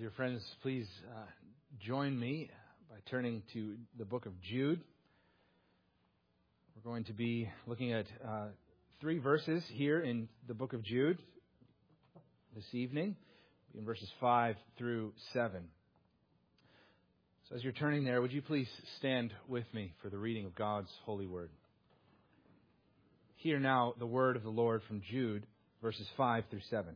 Dear friends, please join me by turning to the book of Jude. We're going to be looking at 3 verses here in the book of Jude this evening, in verses 5 through 7. So as you're turning there, would you please stand with me for the reading of God's holy word? Hear now the word of the Lord from Jude, verses 5 through 7.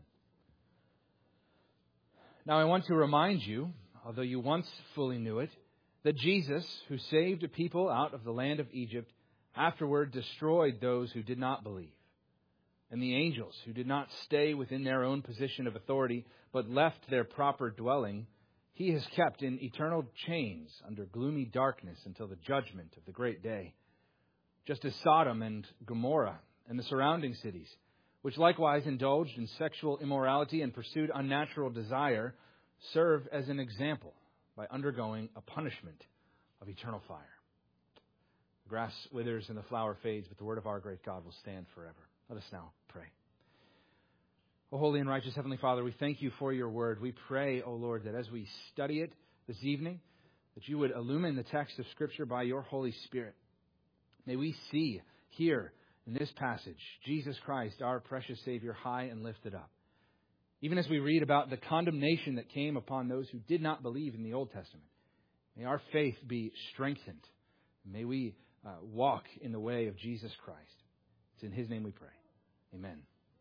Now I want to remind you, although you once fully knew it, that Jesus, who saved a people out of the land of Egypt, afterward destroyed those who did not believe. And the angels, who did not stay within their own position of authority, but left their proper dwelling, He has kept in eternal chains under gloomy darkness until the judgment of the great day. Just as Sodom and Gomorrah and the surrounding cities, which likewise indulged in sexual immorality and pursued unnatural desire, serve as an example by undergoing a punishment of eternal fire. The grass withers and the flower fades, but the word of our great God will stand forever. Let us now pray. O holy and righteous Heavenly Father, we thank you for your word. We pray, O Lord, that as we study it this evening, that you would illumine the text of Scripture by your Holy Spirit. May we see, hear, in this passage, Jesus Christ, our precious Savior, high and lifted up. Even as we read about the condemnation that came upon those who did not believe in the Old Testament, may our faith be strengthened. May we walk in the way of Jesus Christ. It's in His name we pray. Amen.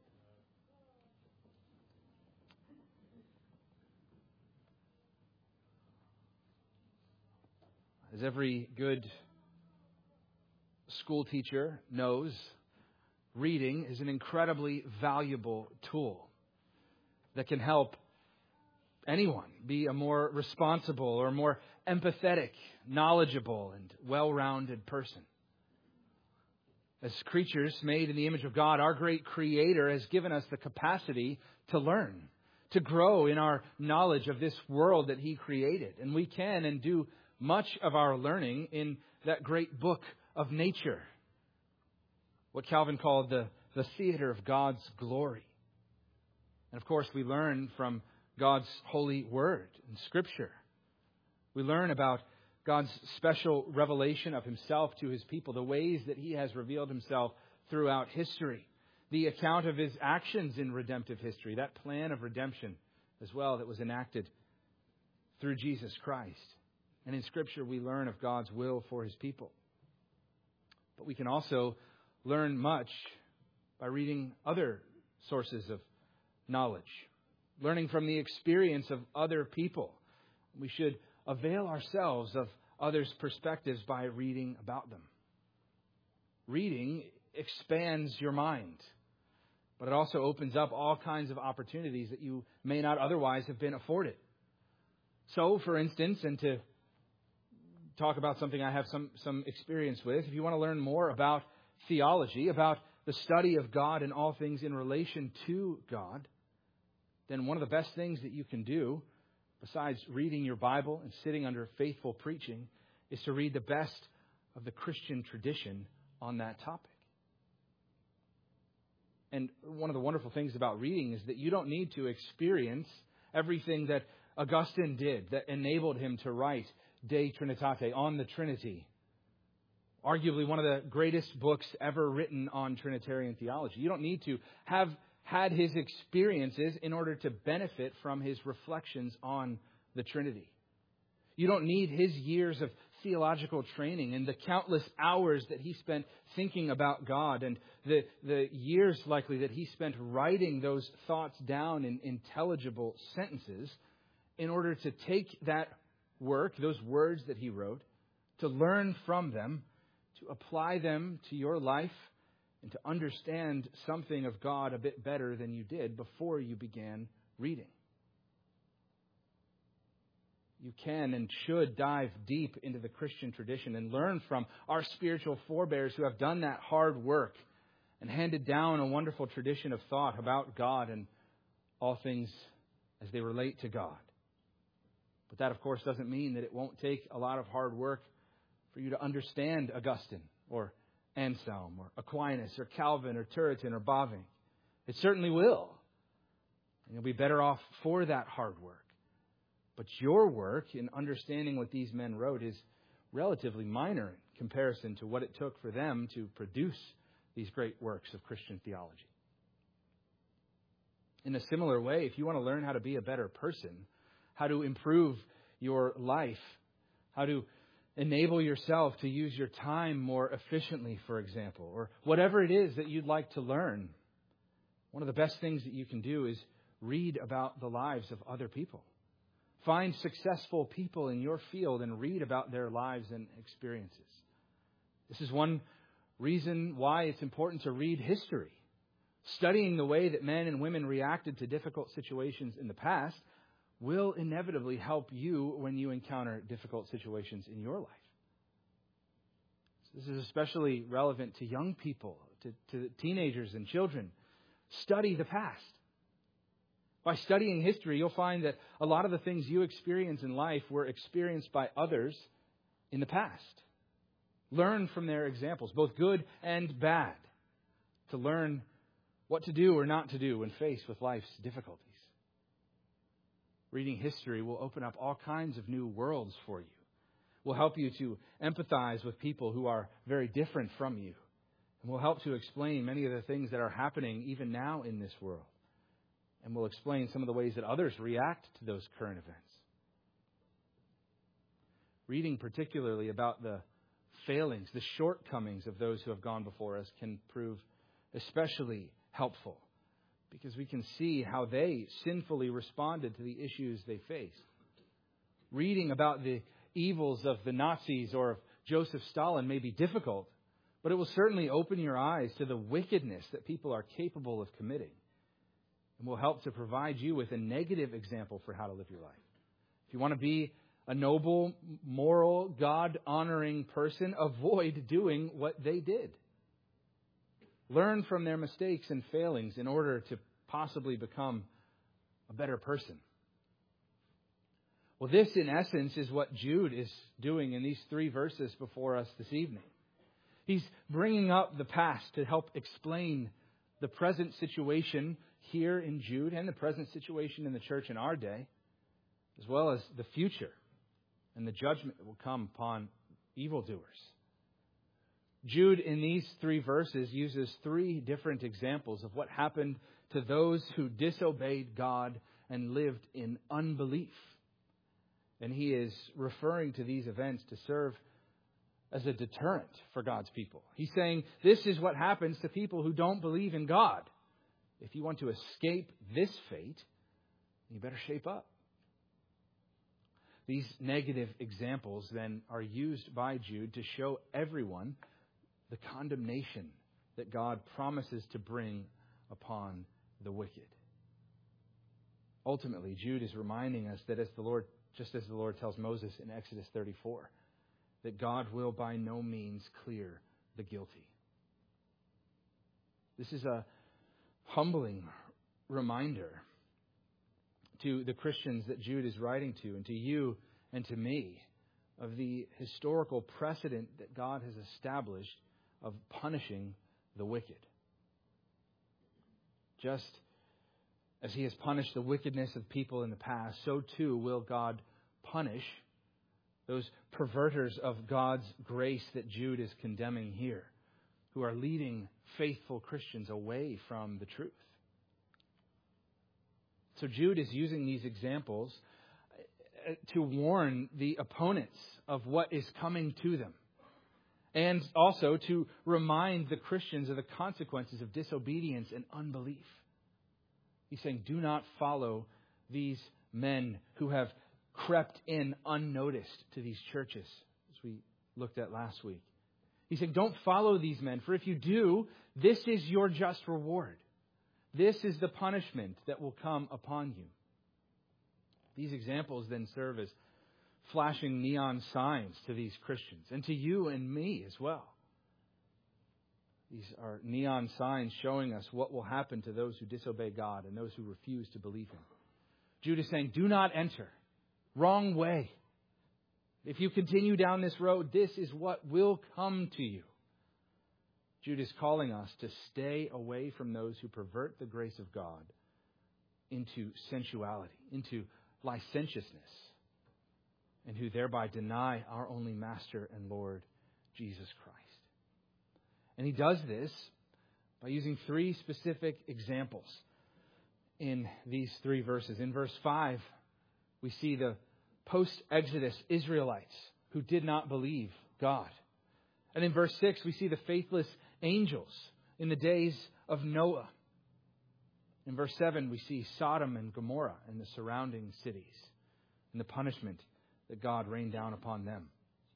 As every good school teacher knows, reading is an incredibly valuable tool that can help anyone be a more responsible or more empathetic, knowledgeable, and well-rounded person. As creatures made in the image of God, our great Creator has given us the capacity to learn, to grow in our knowledge of this world that He created. And we can and do much of our learning in that great book of nature, what Calvin called the theater of God's glory. And of course, we learn from God's holy word in Scripture. We learn about God's special revelation of Himself to His people, the ways that He has revealed Himself throughout history, the account of His actions in redemptive history, that plan of redemption as well that was enacted through Jesus Christ. And in Scripture, we learn of God's will for His people. But we can also learn much by reading other sources of knowledge, learning from the experience of other people. We should avail ourselves of others' perspectives by reading about them. Reading expands your mind, but it also opens up all kinds of opportunities that you may not otherwise have been afforded. So, for instance, and to talk about something I have some experience with, if you want to learn more about theology, about the study of God and all things in relation to God, then one of the best things that you can do, besides reading your Bible and sitting under faithful preaching, is to read the best of the Christian tradition on that topic. And one of the wonderful things about reading is that you don't need to experience everything that Augustine did that enabled him to write De Trinitate, on the Trinity. Arguably one of the greatest books ever written on Trinitarian theology. You don't need to have had his experiences in order to benefit from his reflections on the Trinity. You don't need his years of theological training and the countless hours that he spent thinking about God and the years likely that he spent writing those thoughts down in intelligible sentences in order to take that work, those words that he wrote, to learn from them, to apply them to your life, and to understand something of God a bit better than you did before you began reading. You can and should dive deep into the Christian tradition and learn from our spiritual forebears who have done that hard work and handed down a wonderful tradition of thought about God and all things as they relate to God. But that, of course, doesn't mean that it won't take a lot of hard work for you to understand Augustine or Anselm or Aquinas or Calvin or Turretin or Bavinck. It certainly will. And you'll be better off for that hard work. But your work in understanding what these men wrote is relatively minor in comparison to what it took for them to produce these great works of Christian theology. In a similar way, if you want to learn how to be a better person, how to improve your life, how to enable yourself to use your time more efficiently, for example, or whatever it is that you'd like to learn, one of the best things that you can do is read about the lives of other people. Find successful people in your field and read about their lives and experiences. This is one reason why it's important to read history. Studying the way that men and women reacted to difficult situations in the past will inevitably help you when you encounter difficult situations in your life. This is especially relevant to young people, to teenagers and children. Study the past. By studying history, you'll find that a lot of the things you experience in life were experienced by others in the past. Learn from their examples, both good and bad, to learn what to do or not to do when faced with life's difficulties. Reading history will open up all kinds of new worlds for you. Will help you to empathize with people who are very different from you. And will help to explain many of the things that are happening even now in this world. And will explain some of the ways that others react to those current events. Reading particularly about the failings, the shortcomings of those who have gone before us can prove especially helpful, because we can see how they sinfully responded to the issues they faced. Reading about the evils of the Nazis or of Joseph Stalin may be difficult, but it will certainly open your eyes to the wickedness that people are capable of committing, and will help to provide you with a negative example for how to live your life. If you want to be a noble, moral, God-honoring person, avoid doing what they did. Learn from their mistakes and failings in order to possibly become a better person. Well, this, in essence, is what Jude is doing in these 3 verses before us this evening. He's bringing up the past to help explain the present situation here in Jude and the present situation in the church in our day, as well as the future and the judgment that will come upon evildoers. Jude, in these 3 verses, uses 3 different examples of what happened to those who disobeyed God and lived in unbelief. And he is referring to these events to serve as a deterrent for God's people. He's saying, this is what happens to people who don't believe in God. If you want to escape this fate, you better shape up. These negative examples then are used by Jude to show everyone the condemnation that God promises to bring upon the wicked. Ultimately, Jude is reminding us that just as the Lord tells Moses in Exodus 34, that God will by no means clear the guilty. This is a humbling reminder to the Christians that Jude is writing to, and to you and to me, of the historical precedent that God has established of punishing the wicked. Just as he has punished the wickedness of people in the past, so too will God punish those perverters of God's grace that Jude is condemning here, who are leading faithful Christians away from the truth. So Jude is using these examples to warn the opponents of what is coming to them, and also to remind the Christians of the consequences of disobedience and unbelief. He's saying, do not follow these men who have crept in unnoticed to these churches, as we looked at last week. He's saying, don't follow these men, for if you do, this is your just reward. This is the punishment that will come upon you. These examples then serve as flashing neon signs to these Christians, and to you and me as well. These are neon signs showing us what will happen to those who disobey God and those who refuse to believe Him. Jude is saying, do not enter. Wrong way. If you continue down this road, this is what will come to you. Jude is calling us to stay away from those who pervert the grace of God into sensuality, into licentiousness, and who thereby deny our only Master and Lord, Jesus Christ. And he does this by using three specific examples in these three verses. In verse 5, we see the post-Exodus Israelites who did not believe God. And in verse 6, we see the faithless angels in the days of Noah. In verse 7, we see Sodom and Gomorrah and the surrounding cities and the punishment that God rained down upon them.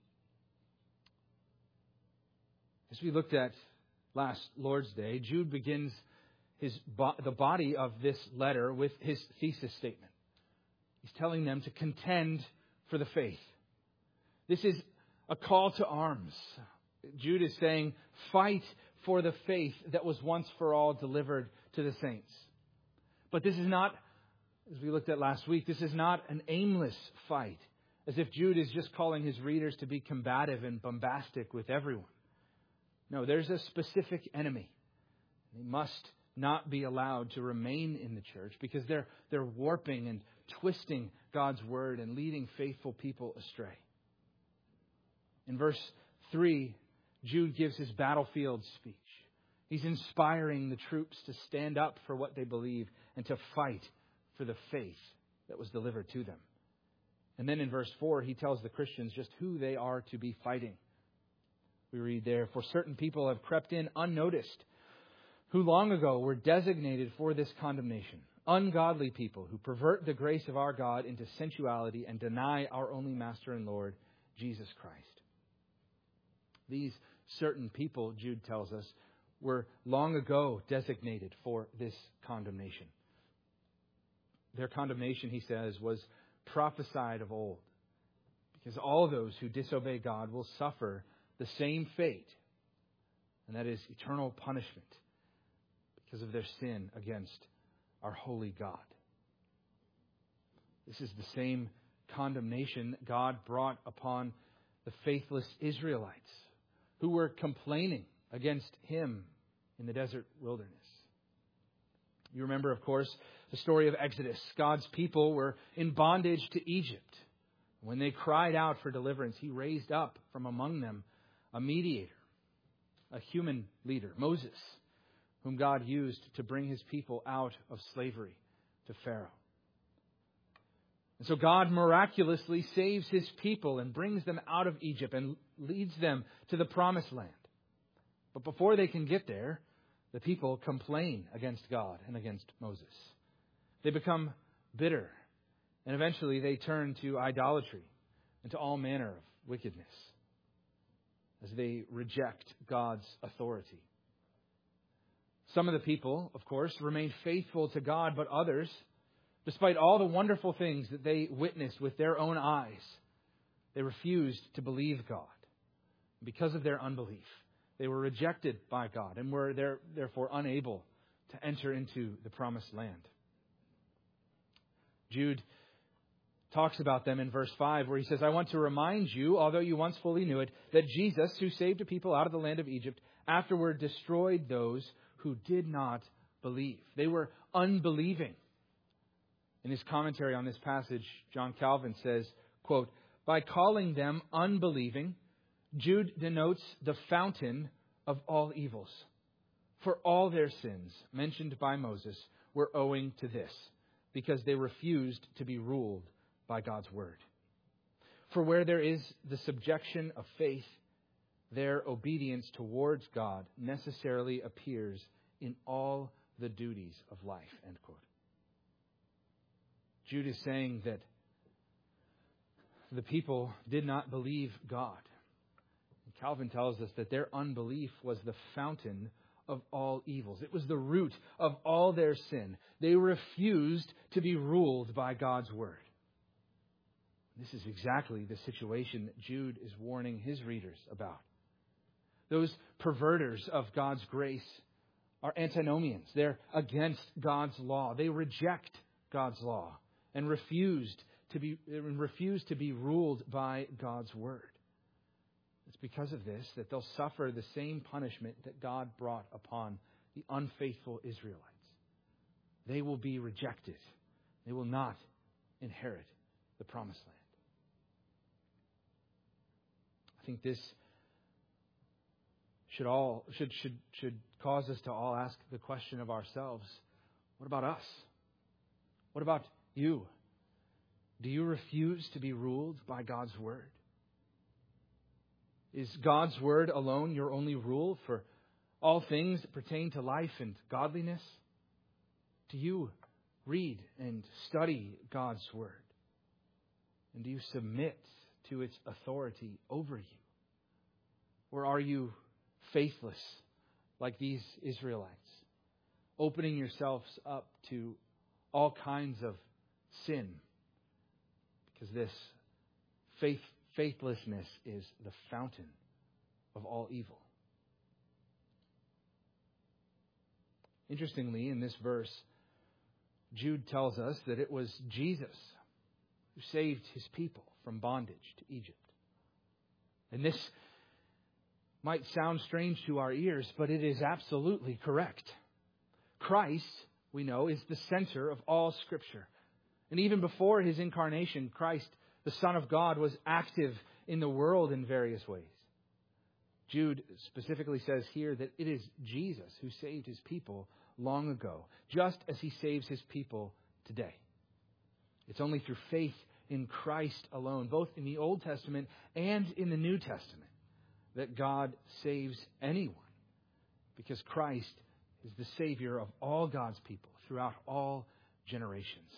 As we looked at last Lord's Day, Jude begins the body of this letter with his thesis statement. He's telling them to contend for the faith. This is a call to arms. Jude is saying, fight for the faith that was once for all delivered to the saints. But this is not, as we looked at last week, this is not an aimless fight, as if Jude is just calling his readers to be combative and bombastic with everyone. No, there's a specific enemy. They must not be allowed to remain in the church because they're warping and twisting God's word and leading faithful people astray. In verse 3, Jude gives his battlefield speech. He's inspiring the troops to stand up for what they believe and to fight for the faith that was delivered to them. And then in verse 4, he tells the Christians just who they are to be fighting. We read there, "For certain people have crept in unnoticed, who long ago were designated for this condemnation. Ungodly people who pervert the grace of our God into sensuality and deny our only Master and Lord, Jesus Christ." These certain people, Jude tells us, were long ago designated for this condemnation. Their condemnation, he says, was prophesied of old. Because all those who disobey God will suffer the same fate, and that is eternal punishment because of their sin against our holy God. This is the same condemnation God brought upon the faithless Israelites who were complaining against Him in the desert wilderness. You remember, of course, the story of Exodus. God's people were in bondage to Egypt. When they cried out for deliverance, He raised up from among them a mediator, a human leader, Moses, whom God used to bring His people out of slavery to Pharaoh. And so God miraculously saves His people and brings them out of Egypt and leads them to the promised land. But before they can get there, the people complain against God and against Moses. They become bitter, and eventually they turn to idolatry and to all manner of wickedness as they reject God's authority. Some of the people, of course, remained faithful to God, but others, despite all the wonderful things that they witnessed with their own eyes, they refused to believe God. Because of their unbelief, they were rejected by God and were therefore unable to enter into the promised land. Jude talks about them in verse 5 where he says, "I want to remind you, although you once fully knew it, that Jesus, who saved a people out of the land of Egypt, afterward destroyed those who did not believe." They were unbelieving. In his commentary on this passage, John Calvin says, quote, "By calling them unbelieving, Jude denotes the fountain of all evils. For all their sins mentioned by Moses were owing to this, because they refused to be ruled by God's word. For where there is the subjection of faith, their obedience towards God necessarily appears in all the duties of life." End quote. Jude is saying that the people did not believe God. Calvin tells us that their unbelief was the fountain of all evils. It was the root of all their sin. They refused to be ruled by God's word. This is exactly the situation that Jude is warning his readers about. Those perverters of God's grace are antinomians. They're against God's law. They reject God's law and refuse to be ruled by God's word. It's because of this that they'll suffer the same punishment that God brought upon the unfaithful Israelites. They will be rejected. They will not inherit the promised land. I think this should cause us to all ask the question of ourselves, what about us? What about you? Do you refuse to be ruled by God's Word? Is God's Word alone your only rule for all things that pertain to life and godliness? Do you read and study God's Word? And do you submit to its authority over you? Or are you faithless like these Israelites, opening yourselves up to all kinds of sin? Because this faithlessness is the fountain of all evil. Interestingly, in this verse, Jude tells us that it was Jesus who saved his people from bondage to Egypt. And this might sound strange to our ears, but it is absolutely correct. Christ, we know, is the center of all Scripture. And even before his incarnation, Christ, the Son of God, was active in the world in various ways. Jude specifically says here that it is Jesus who saved his people long ago, just as he saves his people today. It's only through faith in Christ alone, both in the Old Testament and in the New Testament, that God saves anyone, because Christ is the Savior of all God's people throughout all generations.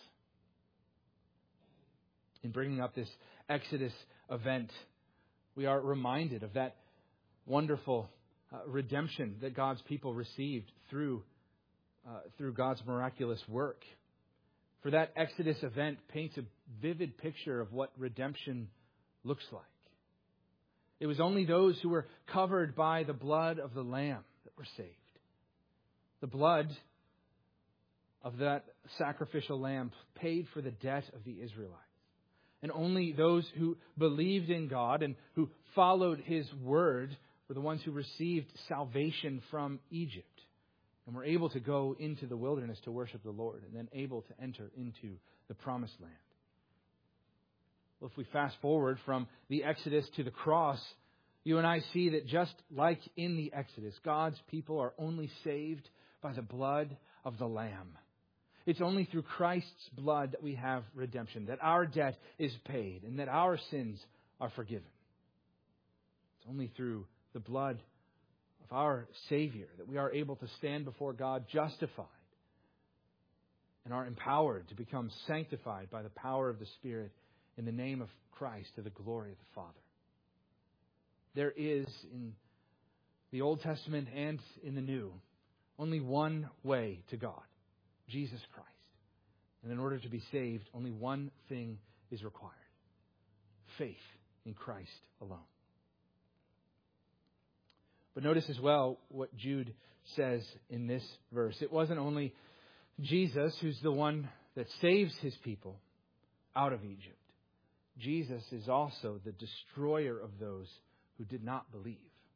In bringing up this Exodus event, we are reminded of that wonderful redemption that God's people received through God's miraculous work. For that Exodus event paints a vivid picture of what redemption looks like. It was only those who were covered by the blood of the Lamb that were saved. The blood of that sacrificial lamb paid for the debt of the Israelites. And only those who believed in God and who followed His word were the ones who received salvation from Egypt and were able to go into the wilderness to worship the Lord and then able to enter into the promised land. Well, if we fast forward from the Exodus to the cross, you and I see that just like in the Exodus, God's people are only saved by the blood of the Lamb. It's only through Christ's blood that we have redemption, that our debt is paid, and that our sins are forgiven. It's only through the blood of our Savior that we are able to stand before God justified and are empowered to become sanctified by the power of the Spirit in the name of Christ to the glory of the Father. There is, in the Old Testament and in the New, only one way to God, Jesus Christ. And in order to be saved, only one thing is required: faith in Christ alone. But notice as well what Jude says in this verse. It wasn't only Jesus who's the one that saves his people out of Egypt. Jesus is also the destroyer of those who did not believe.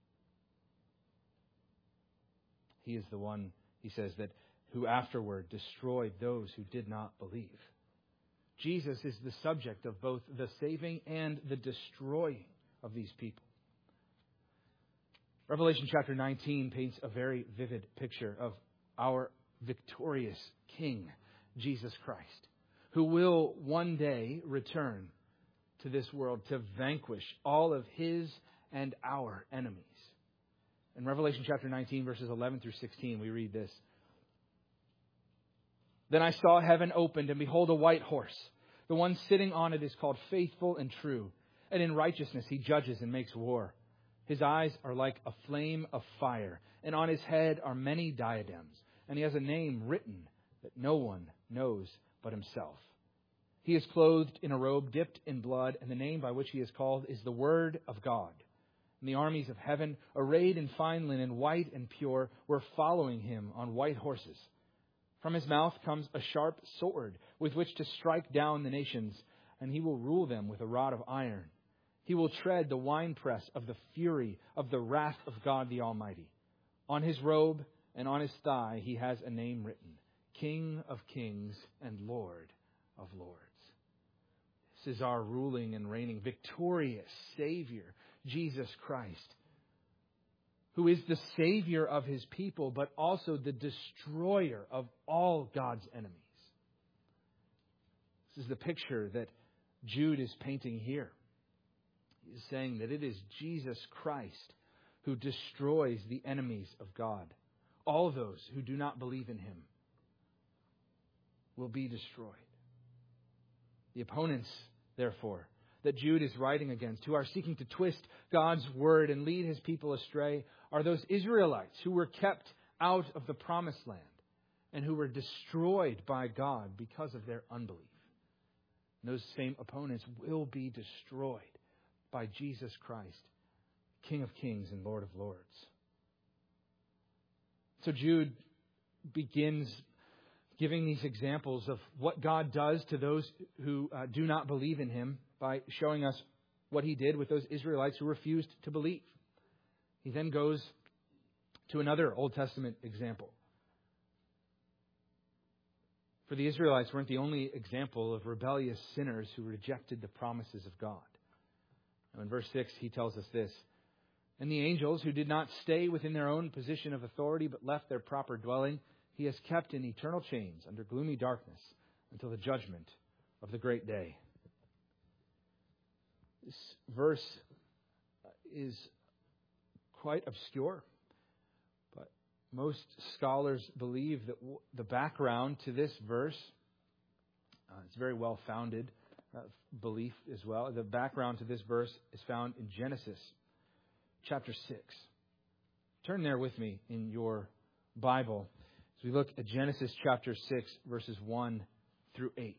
He is the one, he says, that who afterward destroyed those who did not believe. Jesus is the subject of both the saving and the destroying of these people. Revelation chapter 19 paints a very vivid picture of our victorious King, Jesus Christ, who will one day return to this world to vanquish all of his and our enemies. In Revelation chapter 19, verses 11 through 16, we read this. Then I saw heaven opened, and behold, a white horse. The one sitting on it is called Faithful and True, and in righteousness he judges and makes war. His eyes are like a flame of fire, and on his head are many diadems, and he has a name written that no one knows but himself. He is clothed in a robe dipped in blood, and the name by which he is called is the Word of God. And the armies of heaven, arrayed in fine linen, white and pure, were following him on white horses. From his mouth comes a sharp sword with which to strike down the nations, and he will rule them with a rod of iron. He will tread the winepress of the fury of the wrath of God the Almighty. On his robe and on his thigh he has a name written, King of Kings and Lord of Lords. This is our ruling and reigning, victorious Savior, Jesus Christ, who is the Savior of His people, but also the destroyer of all God's enemies. This is the picture that Jude is painting here. He is saying that it is Jesus Christ who destroys the enemies of God. All those who do not believe in Him will be destroyed. The opponents, therefore, that Jude is writing against, who are seeking to twist God's word and lead His people astray, are those Israelites who were kept out of the promised land and who were destroyed by God because of their unbelief. And those same opponents will be destroyed by Jesus Christ, King of Kings and Lord of Lords. So Jude begins giving these examples of what God does to those who do not believe in Him by showing us what He did with those Israelites who refused to believe. He then goes to another Old Testament example. For the Israelites weren't the only example of rebellious sinners who rejected the promises of God. Now in verse 6, he tells us this: "And the angels who did not stay within their own position of authority but left their proper dwelling, He has kept in eternal chains under gloomy darkness until the judgment of the great day." This verse is quite obscure, but most scholars believe that the background to this verse, it's very well-founded belief as well. The background to this verse is found in Genesis chapter 6. Turn there with me in your Bible as we look at Genesis chapter 6, verses 1 through 8.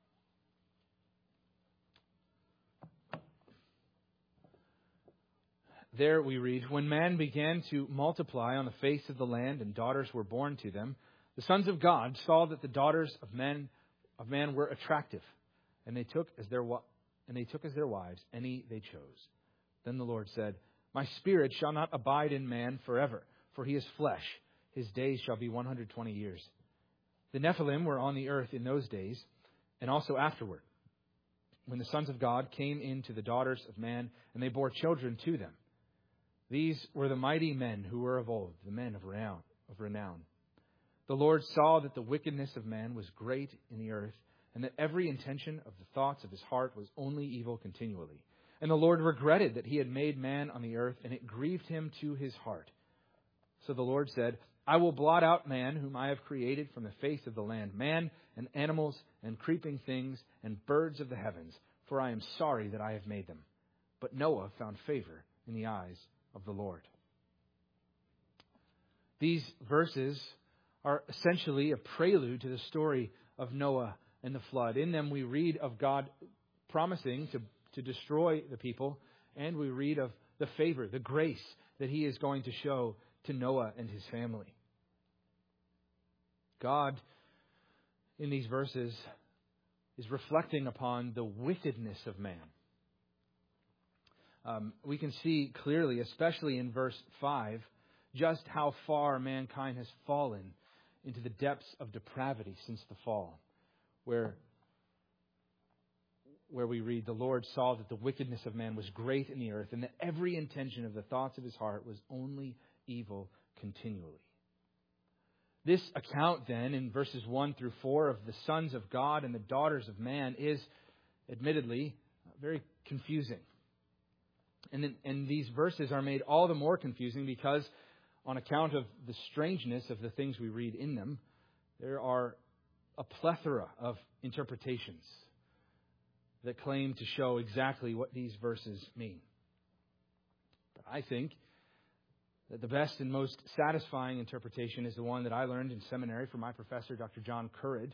There we read, "When man began to multiply on the face of the land and daughters were born to them, the sons of God saw that the daughters of man were attractive, and they took as their wives any they chose. Then the Lord said, 'My spirit shall not abide in man forever, for he is flesh. His days shall be 120 years. The Nephilim were on the earth in those days, and also afterward, when the sons of God came into the daughters of man, and they bore children to them. These were the mighty men who were of old, the men of renown. The Lord saw that the wickedness of man was great in the earth, and that every intention of the thoughts of his heart was only evil continually. And the Lord regretted that He had made man on the earth, and it grieved Him to His heart. So the Lord said, I will blot out man whom I have created from the face of the land, man and animals and creeping things and birds of the heavens, for I am sorry that I have made them. But Noah found favor in the eyes of the Lord." These verses are essentially a prelude to the story of Noah and the flood. In them we read of God promising to destroy the people, and we read of the favor, the grace that He is going to show to Noah and his family. God, in these verses, is reflecting upon the wickedness of man. We can see clearly, especially in verse 5, just how far mankind has fallen into the depths of depravity since the fall, where we read, "The Lord saw that the wickedness of man was great in the earth, and that every intention of the thoughts of his heart was only evil continually." This account then, in verses 1 through 4, of the sons of God and the daughters of man is, admittedly, very confusing. And these verses are made all the more confusing because, on account of the strangeness of the things we read in them, there are a plethora of interpretations that claim to show exactly what these verses mean. But I think that the best and most satisfying interpretation is the one that I learned in seminary from my professor, Dr. John Currid.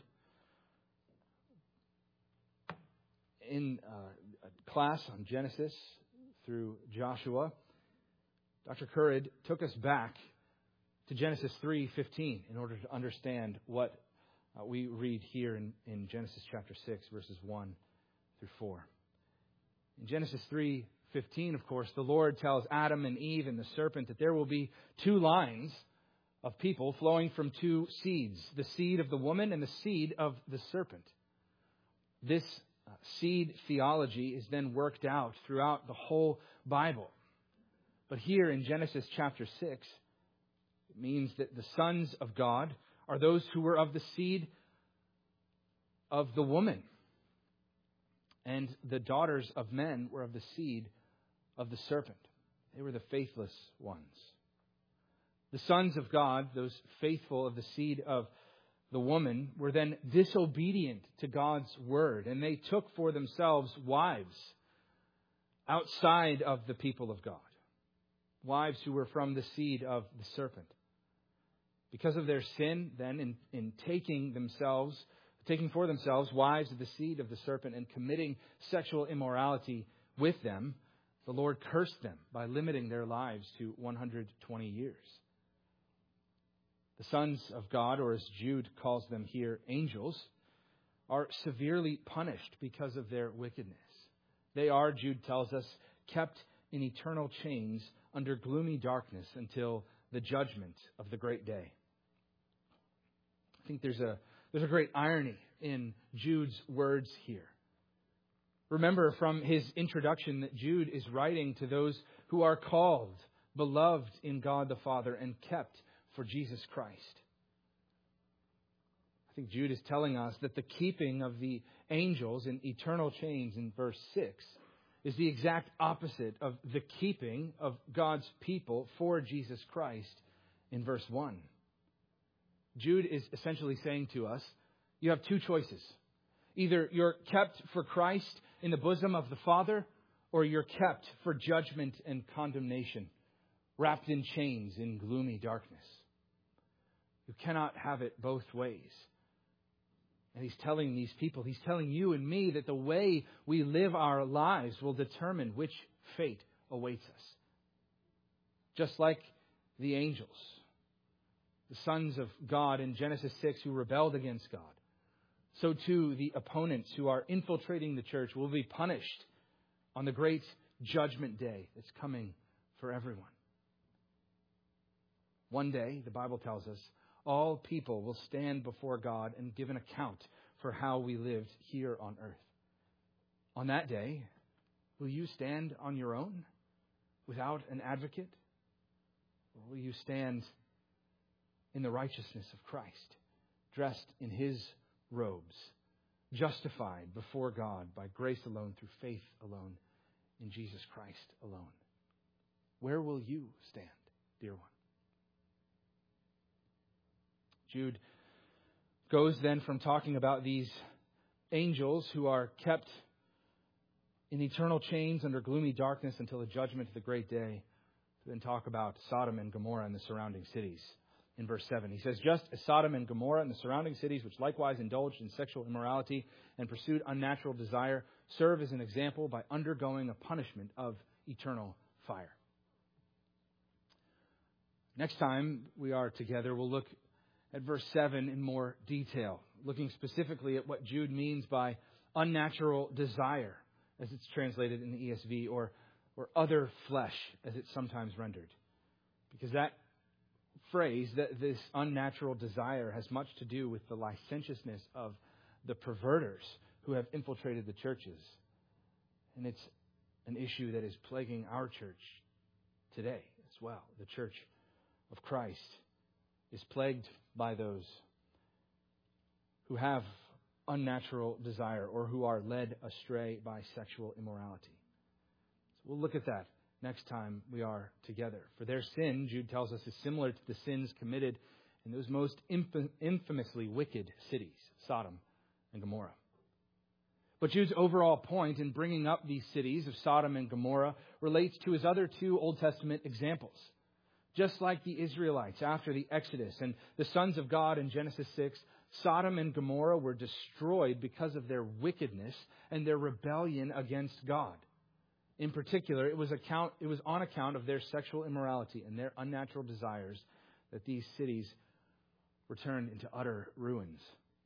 In a class on Genesis through Joshua, Dr. Currid took us back to Genesis 3:15 in order to understand what we read here in Genesis chapter 6, verses 1 through 4. In Genesis 3:15, of course, the Lord tells Adam and Eve and the serpent that there will be two lines of people flowing from two seeds, the seed of the woman and the seed of the serpent. This seed theology is then worked out throughout the whole Bible. But here in Genesis chapter 6, it means that the sons of God are those who were of the seed of the woman. And the daughters of men were of the seed of the serpent. They were the faithless ones. The sons of God, those faithful of the seed of the woman, were then disobedient to God's word. And they took for themselves wives outside of the people of God. Wives who were from the seed of the serpent. Because of their sin, then, in taking for themselves wives of the seed of the serpent and committing sexual immorality with them, the Lord cursed them by limiting their lives to 120 years. The sons of God, or as Jude calls them here, angels, are severely punished because of their wickedness. They are, Jude tells us, kept in eternal chains under gloomy darkness until the judgment of the great day. I think there's a great irony in Jude's words here. Remember from his introduction that Jude is writing to those who are called, beloved in God the Father, and kept for Jesus Christ. I think Jude is telling us that the keeping of the angels in eternal chains in verse 6 is the exact opposite of the keeping of God's people for Jesus Christ in verse 1. Jude is essentially saying to us, you have two choices. Either you're kept for Christ in the bosom of the Father, or you're kept for judgment and condemnation, wrapped in chains in gloomy darkness. You cannot have it both ways. And he's telling these people, he's telling you and me that the way we live our lives will determine which fate awaits us. Just like the angels, the sons of God in Genesis 6 who rebelled against God, so too the opponents who are infiltrating the church will be punished on the great judgment day that's coming for everyone. One day, the Bible tells us, all people will stand before God and give an account for how we lived here on earth. On that day, will you stand on your own without an advocate? Or will you stand in the righteousness of Christ, dressed in His robes, justified before God by grace alone, through faith alone, in Jesus Christ alone? Where will you stand, dear one? Jude goes then from talking about these angels who are kept in eternal chains under gloomy darkness until the judgment of the great day, to then talk about Sodom and Gomorrah and the surrounding cities. In verse 7, he says, just as Sodom and Gomorrah and the surrounding cities, which likewise indulged in sexual immorality and pursued unnatural desire, serve as an example by undergoing a punishment of eternal fire. Next time we are together, we'll look at verse 7 in more detail, looking specifically at what Jude means by unnatural desire, as it's translated in the ESV, or other flesh, as it's sometimes rendered. Because that phrase, that this unnatural desire, has much to do with the licentiousness of the perverters who have infiltrated the churches. And it's an issue that is plaguing our church today as well. The church of Christ is plagued by those who have unnatural desire or who are led astray by sexual immorality. So we'll look at that next time we are together. For their sin, Jude tells us, is similar to the sins committed in those most infamously wicked cities, Sodom and Gomorrah. But Jude's overall point in bringing up these cities of Sodom and Gomorrah relates to his other two Old Testament examples. Just like the Israelites after the Exodus and the sons of God in Genesis 6, Sodom and Gomorrah were destroyed because of their wickedness and their rebellion against God. In particular, it was on account of their sexual immorality and their unnatural desires that these cities were turned into utter ruins.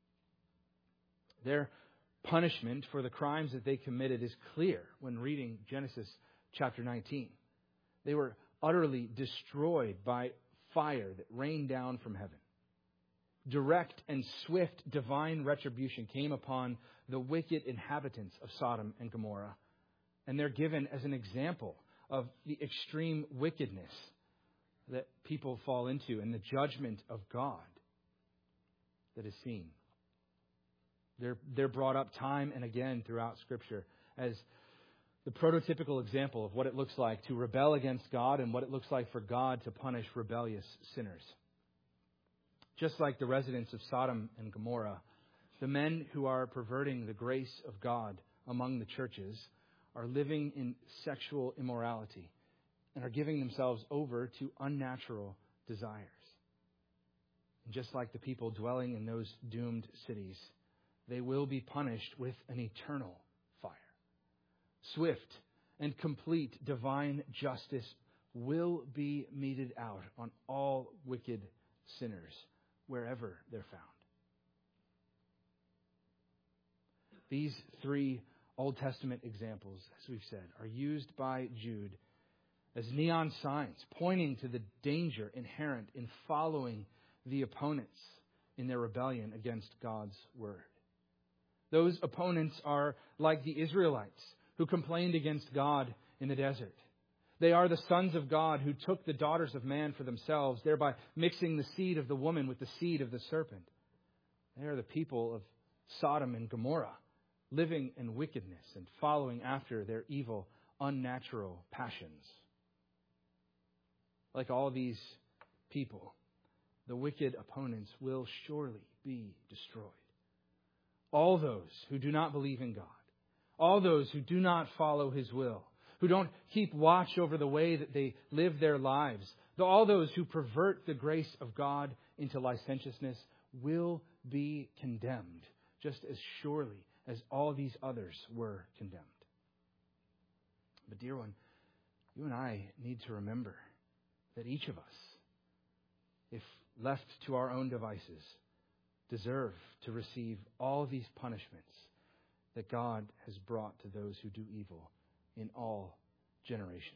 Their punishment for the crimes that they committed is clear when reading Genesis chapter 19. They were utterly destroyed by fire that rained down from heaven. direct and swift divine retribution came upon the wicked inhabitants of Sodom and Gomorrah. And they're given as an example of the extreme wickedness that people fall into and the judgment of God that is seen. They're brought up time and again throughout Scripture as the prototypical example of what it looks like to rebel against God and what it looks like for God to punish rebellious sinners. Just like the residents of Sodom and Gomorrah, the men who are perverting the grace of God among the churches are living in sexual immorality and are giving themselves over to unnatural desires. And just like the people dwelling in those doomed cities, they will be punished with an eternal fire. Swift and complete divine justice will be meted out on all wicked sinners, wherever they're found. These three Old Testament examples, as we've said, are used by Jude as neon signs pointing to the danger inherent in following the opponents in their rebellion against God's word. Those opponents are like the Israelites who complained against God in the desert. They are the sons of God who took the daughters of man for themselves, thereby mixing the seed of the woman with the seed of the serpent. They are the people of Sodom and Gomorrah, living in wickedness and following after their evil, unnatural passions. Like all these people, the wicked opponents will surely be destroyed. All those who do not believe in God, all those who do not follow His will, who don't keep watch over the way that they live their lives, all those who pervert the grace of God into licentiousness will be condemned, just as surely as all these others were condemned. But dear one, you and I need to remember that each of us, if left to our own devices, deserve to receive all these punishments that God has brought to those who do evil in all generations.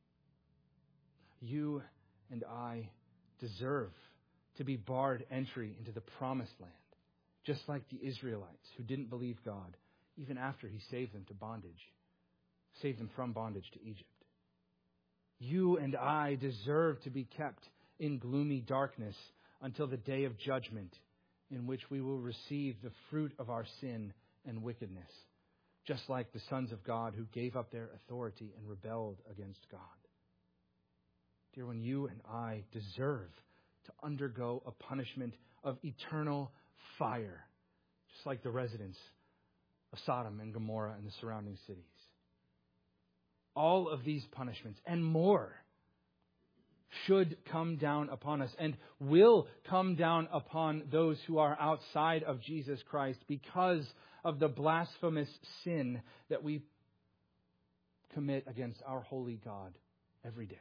You and I deserve to be barred entry into the promised land, just like the Israelites who didn't believe God even after He saved them from bondage to Egypt. You and I deserve to be kept in gloomy darkness until the day of judgment, in which we will receive the fruit of our sin and wickedness, just like the sons of God who gave up their authority and rebelled against God. Dear one, you and I deserve to undergo a punishment of eternal fire, just like the residents of Sodom and Gomorrah and the surrounding cities. All of these punishments and more should come down upon us and will come down upon those who are outside of Jesus Christ because of the blasphemous sin that we commit against our holy God every day.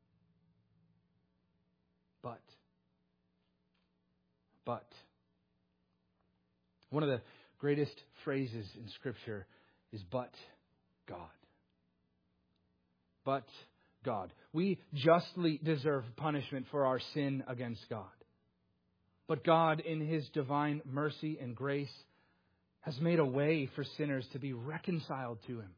But one of the greatest phrases in Scripture is "but God." But God. We justly deserve punishment for our sin against God. But God, in His divine mercy and grace, has made a way for sinners to be reconciled to Him.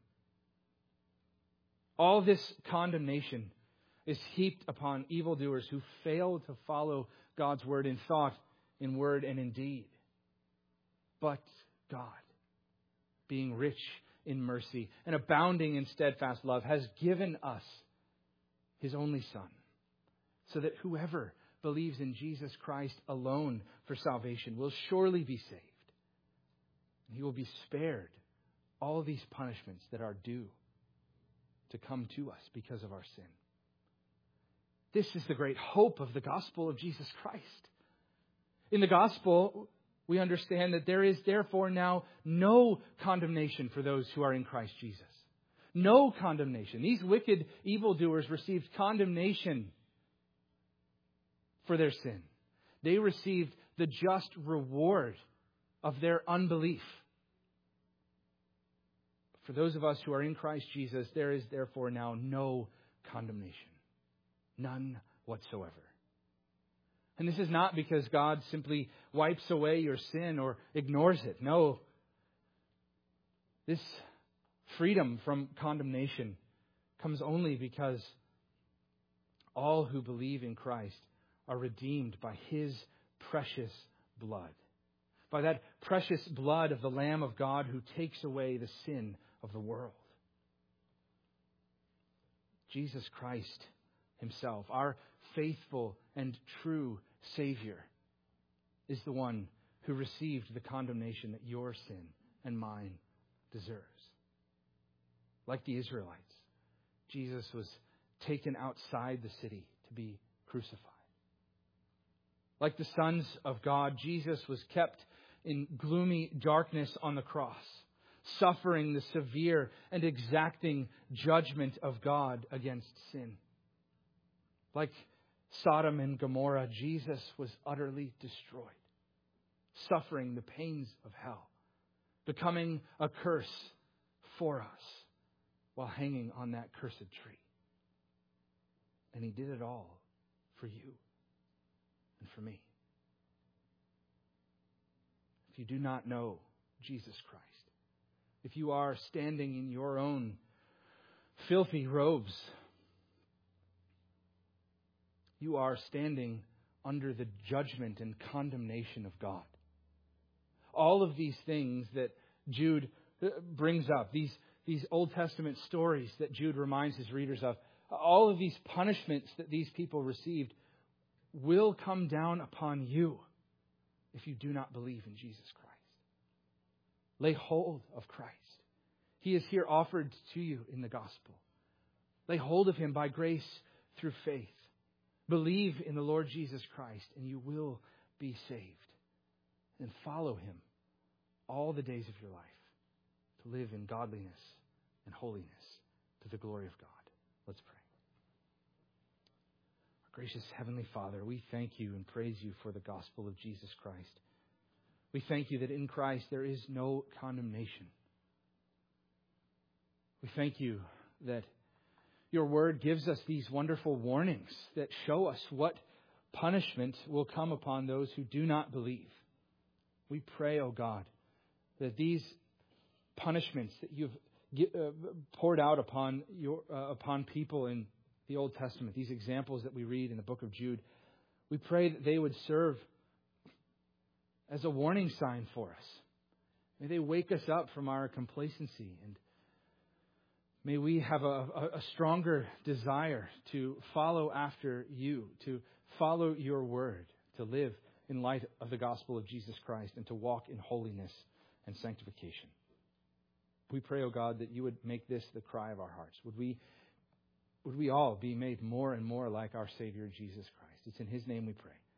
All this condemnation is heaped upon evildoers who fail to follow God's word in thought, in word, and in deed. But God, being rich in mercy and abounding in steadfast love, has given us His only Son, so that whoever believes in Jesus Christ alone for salvation will surely be saved. And he will be spared all these punishments that are due to come to us because of our sin. This is the great hope of the gospel of Jesus Christ. In the gospel, we understand that there is therefore now no condemnation for those who are in Christ Jesus. No condemnation. These wicked evildoers received condemnation for their sin. They received the just reward of their unbelief. For those of us who are in Christ Jesus, there is therefore now no condemnation. None whatsoever. And this is not because God simply wipes away your sin or ignores it. No. This freedom from condemnation comes only because all who believe in Christ are redeemed by His precious blood. By that precious blood of the Lamb of God who takes away the sin of the world. Jesus Christ Himself, our faithful and true Savior, is the one who received the condemnation that your sin and mine deserves. Like the Israelites, Jesus was taken outside the city to be crucified. Like the sons of God, Jesus was kept in gloomy darkness on the cross, suffering the severe and exacting judgment of God against sin. Like Sodom and Gomorrah, Jesus was utterly destroyed, suffering the pains of hell, becoming a curse for us while hanging on that cursed tree. And He did it all for you and for me. If you do not know Jesus Christ, if you are standing in your own filthy robes, you are standing under the judgment and condemnation of God. All of these things that Jude brings up, these Old Testament stories that Jude reminds his readers of, all of these punishments that these people received will come down upon you if you do not believe in Jesus Christ. Lay hold of Christ. He is here offered to you in the gospel. Lay hold of Him by grace through faith. Believe in the Lord Jesus Christ and you will be saved. And follow Him all the days of your life to live in godliness and holiness to the glory of God. Let's pray. Our gracious Heavenly Father, we thank You and praise You for the gospel of Jesus Christ. We thank You that in Christ there is no condemnation. We thank You that Your Word gives us these wonderful warnings that show us what punishment will come upon those who do not believe. We pray, O God, that these punishments that You've poured out upon people in the Old Testament, these examples that we read in the book of Jude, we pray that they would serve as a warning sign for us. May they wake us up from our complacency, and may we have a stronger desire to follow after You, to follow Your word, to live in light of the gospel of Jesus Christ, and to walk in holiness and sanctification. We pray, O God, that You would make this the cry of our hearts. Would we all be made more and more like our Savior Jesus Christ? It's in His name we pray.